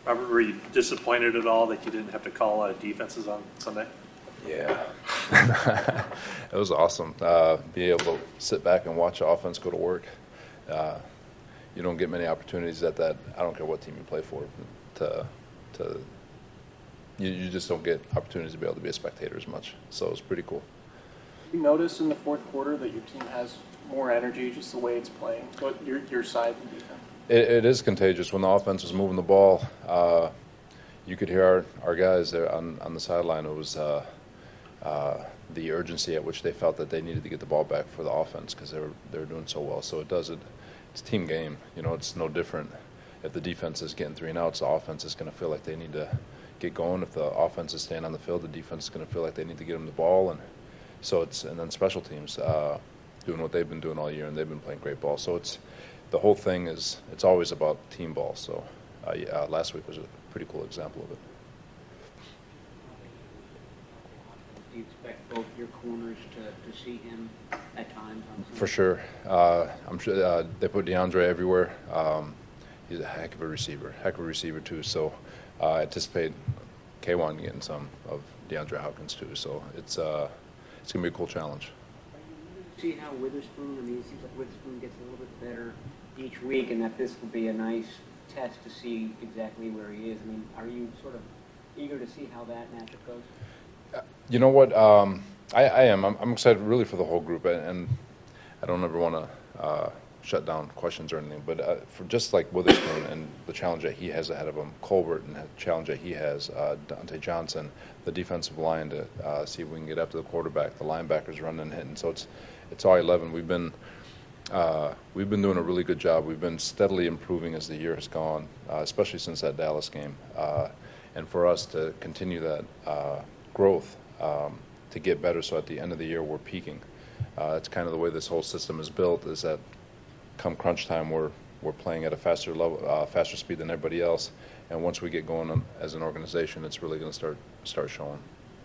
Robert, were you disappointed at all that you didn't have to call defenses on Sunday? Yeah. It was awesome. Be able to sit back and watch the offense go to work. You don't get many opportunities at that. I don't care what team you play for. You just don't get opportunities to be able to be a spectator as much. So it was pretty cool. You notice in the fourth quarter that your team has more energy, just the way it's playing. But your side of the defense. It is contagious. When the offense was moving the ball, you could hear our guys there on the sideline. It was the urgency at which they felt that they needed to get the ball back for the offense because they were doing so well. So it's a team game. You know, it's no different. If the defense is getting 3 and outs, the offense is going to feel like they need to get going. If the offense is staying on the field, the defense is going to feel like they need to get them the ball. And so and then special teams doing what they've been doing all year, and they've been playing great ball. So the whole thing it's always about team ball. So last week was a pretty cool example of it. Do you expect both your corners to see him at times on Sunday? For sure. I'm sure they put DeAndre everywhere. He's a heck of a receiver too. So I anticipate K1 getting some of DeAndre Hopkins too. So it's going to be a cool challenge. See how Witherspoon, it seems like Witherspoon gets a little bit better each week, and that this will be a nice test to see exactly where he is. Are you sort of eager to see how that matchup goes? You know what? I am. I'm excited really for the whole group, and I don't ever want to shut down questions or anything, but for just like Witherspoon and the challenge that he has ahead of him, Colbert and the challenge that he has, Dante Johnson, the defensive line to see if we can get up to the quarterback, the linebackers running and hitting. So it's all 11. We've been doing a really good job. We've been steadily improving as the year has gone, especially since that Dallas game. And for us to continue that growth, to get better, so at the end of the year we're peaking. It's kind of the way this whole system is built. Is that come crunch time, we're playing at a faster level, faster speed than everybody else. And once we get going as an organization, it's really going to start showing.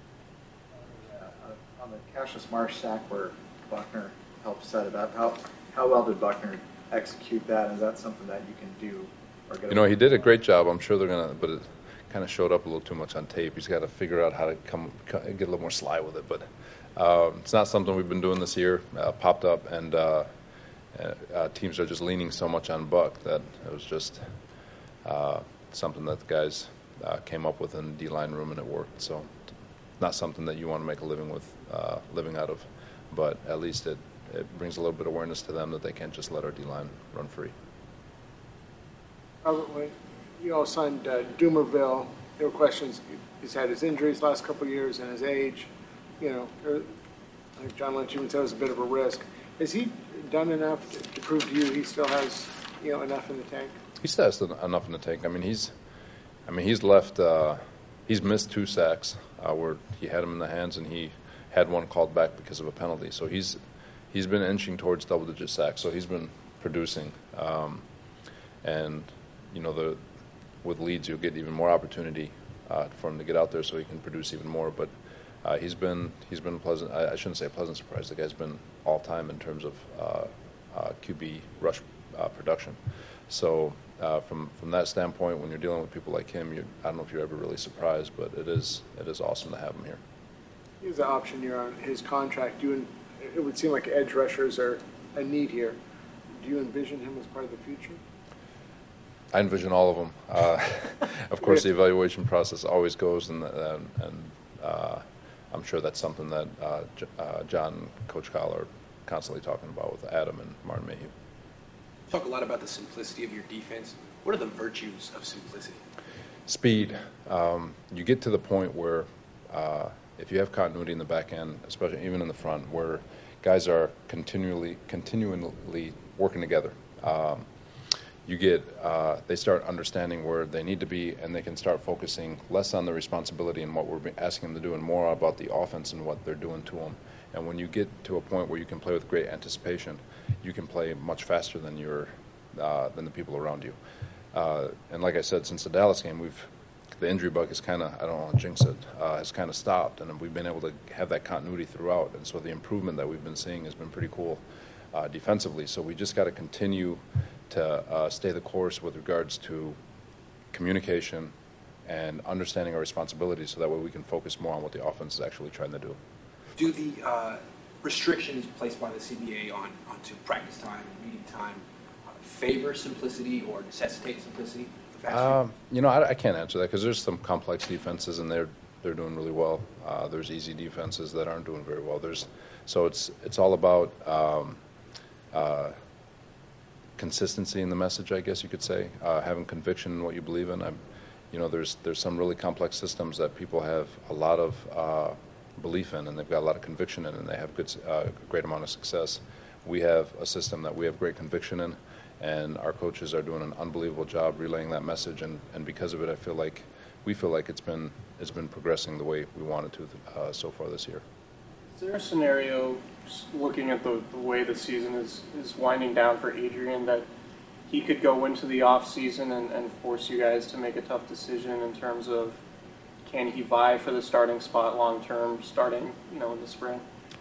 On the Cassius Marsh sack where Buckner helped set it up, how well did Buckner execute that? Is that something that you can do? Or he did a great job. I'm sure they're going to, but it kind of showed up a little too much on tape. He's got to figure out how to get a little more sly with it. But it's not something we've been doing this year. Popped up, and teams are just leaning so much on Buck that it was just something that the guys came up with in the D-line room, and it worked. So not something that you want to make a living out of, but at least it brings a little bit of awareness to them that they can't just let our D-line run free. Robert, when you all signed Dumerville, there were questions. He's had his injuries last couple of years and his age. Like John Lynch even said, it was a bit of a risk. Has he done enough to prove to you he still has enough in the tank? He still has enough in the tank. He's left. He's missed 2 sacks where he had them in the hands, and he had one called back because of a penalty. So he's been inching towards double-digit sacks. So he's been producing, and with Leeds you'll get even more opportunity for him to get out there so he can produce even more. But he's been pleasant. I shouldn't say a pleasant surprise. The guy's been all time in terms of QB rush production. So from that standpoint, when you're dealing with people like him, I don't know if you're ever really surprised, but it is awesome to have him here. Here's the option here on his contract. It would seem like edge rushers are a need here. Do you envision him as part of the future? I envision all of them. Of course, the evaluation process always goes, and I'm sure that's something that John and Coach Kyle are constantly talking about with Adam and Martin Mayhew. You talk a lot about the simplicity of your defense. What are the virtues of simplicity? Speed. You get to the point where if you have continuity in the back end, especially even in the front, where guys are continually working together, they start understanding where they need to be, and they can start focusing less on the responsibility and what we're asking them to do, and more about the offense and what they're doing to them. And when you get to a point where you can play with great anticipation, you can play much faster than the people around you. And like I said, since the Dallas game, the injury bug is kind of, I don't want to jinx it, has kind of stopped, and we've been able to have that continuity throughout. And so the improvement that we've been seeing has been pretty cool defensively. So we just got to continue to stay the course with regards to communication and understanding our responsibilities so that way we can focus more on what the offense is actually trying to do. Do the restrictions placed by the CBA onto practice time and meeting time favor simplicity or necessitate simplicity? I can't answer that because there's some complex defenses and they're doing really well. There's easy defenses that aren't doing very well. So it's all about consistency in the message, I guess you could say, having conviction in what you believe in. There's some really complex systems that people have a lot of belief in, and they've got a lot of conviction in, and they have a great amount of success. We have a system that we have great conviction in, and our coaches are doing an unbelievable job relaying that message, and because of it, we feel like it's been progressing the way we wanted to so far this year. Is there a scenario, just looking at the way the season is winding down for Adrian, that he could go into the off season and force you guys to make a tough decision in terms of can he vie for the starting spot long term, starting in the spring?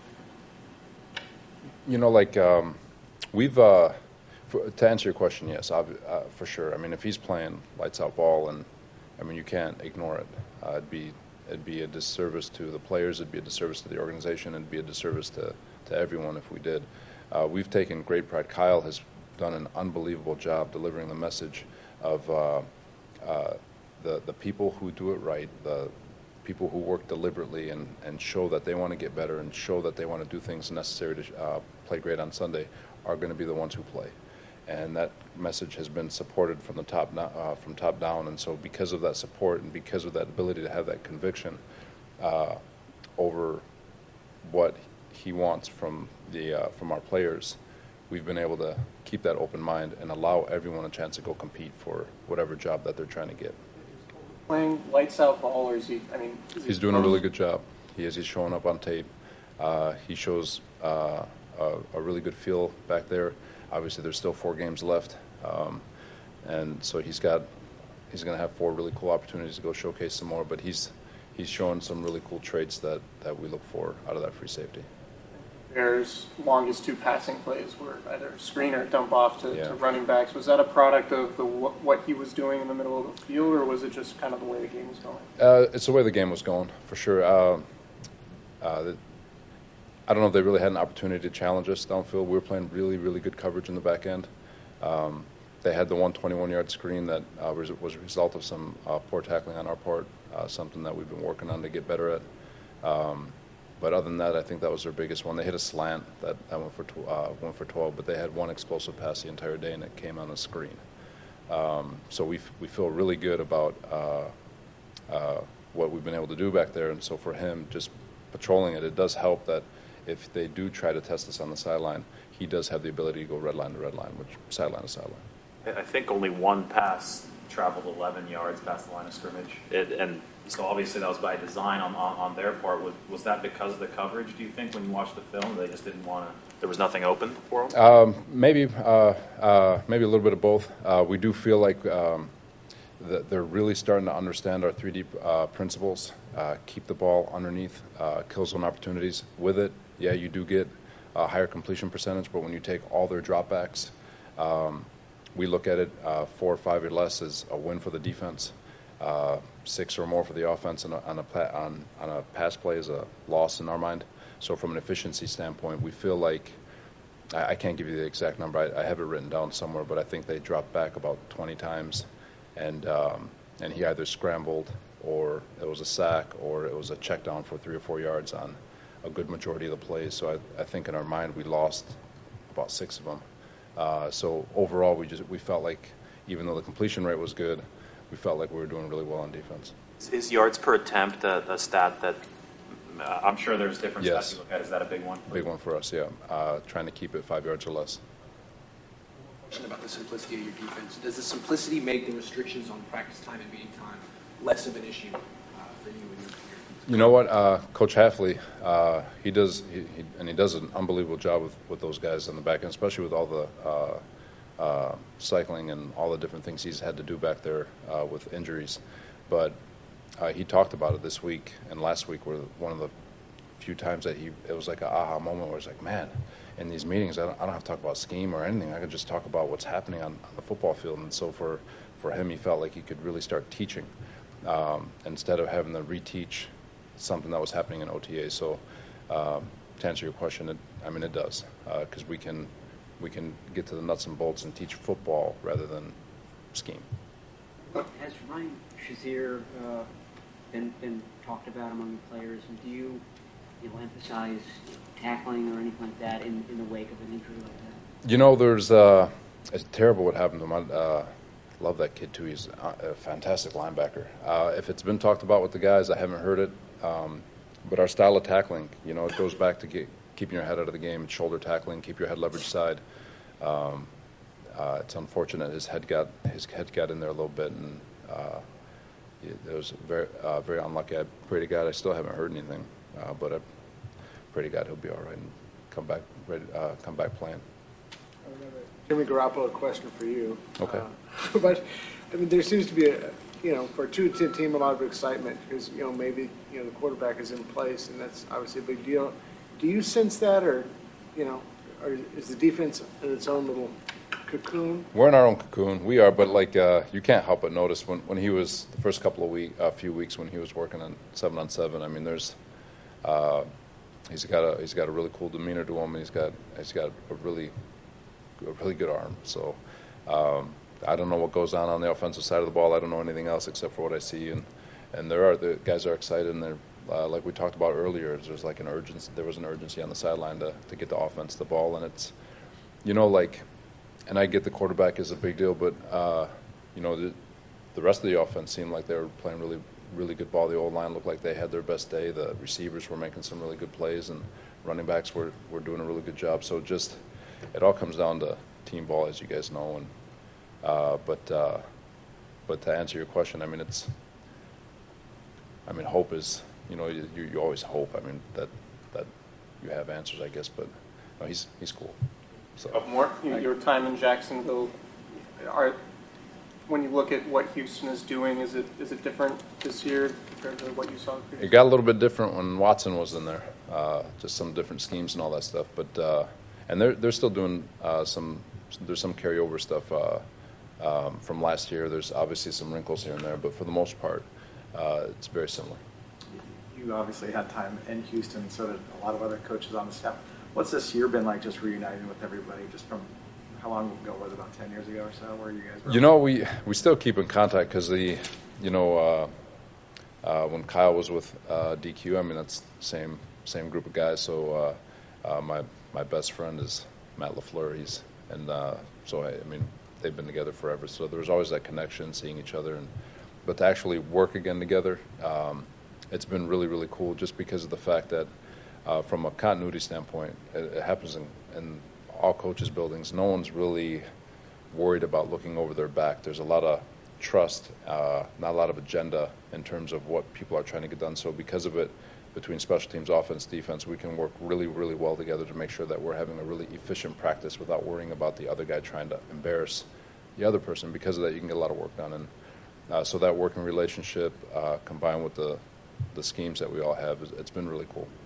To answer your question, yes, for sure. I mean, if he's playing lights out ball, and you can't ignore it. It'd be a disservice to the players. It'd be a disservice to the organization. It'd be a disservice to everyone if we did. We've taken great pride. Kyle has done an unbelievable job delivering the message of the people who do it right, the people who work deliberately and show that they want to get better and show that they want to do things necessary to play great on Sunday are going to be the ones who play. And that message has been supported from the top down. And so because of that support and because of that ability to have that conviction over what he wants from our players, we've been able to keep that open mind and allow everyone a chance to go compete for whatever job that they're trying to get. Playing lights out ball, or is he? He's doing a really good job. He's showing up on tape. He shows a really good feel back there. Obviously, there's still 4 games left, and so he's going to have 4 really cool opportunities to go showcase some more. But he's showing some really cool traits that we look for out of that free safety. Bears' longest 2 passing plays were either screen or dump off to running backs. Was that a product of what he was doing in the middle of the field, or was it just kind of the way the game was going? It's the way the game was going, for sure. I don't know if they really had an opportunity to challenge us downfield. We were playing really, really good coverage in the back end. They had the 121-yard screen that was a result of some poor tackling on our part, something that we've been working on to get better at. But other than that, I think that was their biggest one. They hit a slant that went for 12, but they had one explosive pass the entire day, and it came on a screen. So we feel really good about what we've been able to do back there. And so for him, just patrolling it does help that if they do try to test us on the sideline, he does have the ability to go red line to red line, which sideline to sideline. I think only one pass traveled 11 yards past the line of scrimmage. And so obviously that was by design on their part. Was that because of the coverage, do you think, when you watched the film? They just didn't want to – there was nothing open for them? Maybe a little bit of both. We do feel like that they're really starting to understand our 3D principles, keep the ball underneath, kill zone opportunities. With it, yeah, you do get a higher completion percentage, but when you take all their dropbacks, we look at it 4 or 5 or less as a win for the defense. 6 or more for the offense on a pass play is a loss in our mind. So from an efficiency standpoint, we feel like I can't give you the exact number. I have it written down somewhere, but I think they dropped back about 20 times, and he either scrambled or it was a sack or it was a check down for 3 or 4 yards on a good majority of the plays. So I think in our mind we lost about 6 of them. So overall, we felt like even though the completion rate was good, we felt like we were doing really well on defense. Is yards per attempt a stat that I'm sure there's different Yes. stats you look at? Is that a big one? Big one for us, yeah. Trying to keep it 5 yards or less. Question about the simplicity of your defense. Does the simplicity make the restrictions on practice time and meeting time less of an issue for you and your You know what, Coach Hafley, he does an unbelievable job with those guys on the back end, especially with all the cycling and all the different things he's had to do back there with injuries. But he talked about it this week and last week were one of the few times that it was like an aha moment where it's like, man, in these meetings I don't have to talk about scheme or anything. I can just talk about what's happening on the football field. And so for for him, he felt like he could really start teaching instead of having to reteach something that was happening in OTA. So to answer your question, it does, because we can get to the nuts and bolts and teach football rather than scheme. Has Ryan Shazier been talked about among the players, and do you emphasize tackling or anything like that in the wake of an injury like that? There's it's terrible what happened to him. I love that kid too. He's a fantastic linebacker. If it's been talked about with the guys, I haven't heard it. But our style of tackling, it goes back to keeping your head out of the game. It's shoulder tackling, keep your head leverage side. It's unfortunate his head got in there a little bit, and it was very unlucky. I pray to God I still haven't heard anything, but I pray to God he'll be all right and come back playing. Jimmy Garoppolo, a question for you. Okay. But there seems to be for a 2-10 team, a lot of excitement because maybe the quarterback is in place, and that's obviously a big deal. Do you sense that, or or is the defense in its own little cocoon? We're in our own cocoon. We are, but you can't help but notice when he was the first few weeks when he was working on 7-on-7. I mean, he's got a really cool demeanor to him, and he's got a really good arm. So I don't know what goes on the offensive side of the ball. I don't know anything else except for what I see, and the guys are excited, and they're like we talked about earlier. There was an urgency on the sideline to get the offense the ball, and it's and I get the quarterback is a big deal, but the rest of the offense seemed like they were playing really, really good ball. The old line looked like they had their best day. The receivers were making some really good plays, and running backs were doing a really good job. So it all comes down to team ball, as you guys know. And but to answer your question, hope is you always hope. That you have answers, I guess. But no, he's cool. So. More your time in Jacksonville, when you look at what Houston is doing, is it different this year compared to what you saw previously? It got a little bit different when Watson was in there, just some different schemes and all that stuff. But and they're still doing there's some carryover stuff from last year. There's obviously some wrinkles here and there, but for the most part, it's very similar. You obviously had time in Houston, so did a lot of other coaches on the staff. What's this year been like, just reuniting with everybody, just from how long ago was it, about 10 years ago or so, where you guys were? We still keep in contact because when Kyle was with DQ, that's the same group of guys. So my best friend is Matt LaFleur. They've been together forever. So there was always that connection, seeing each other, but to actually work again together, it's been really, really cool just because of the fact that from a continuity standpoint, it happens in all coaches' buildings. No one's really worried about looking over their back. There's a lot of trust, not a lot of agenda in terms of what people are trying to get done. So because of it, between special teams, offense, defense, we can work really, really well together to make sure that we're having a really efficient practice without worrying about the other guy trying to embarrass the other person. Because of that, you can get a lot of work done. And so that working relationship combined with the schemes that we all have, it's been really cool.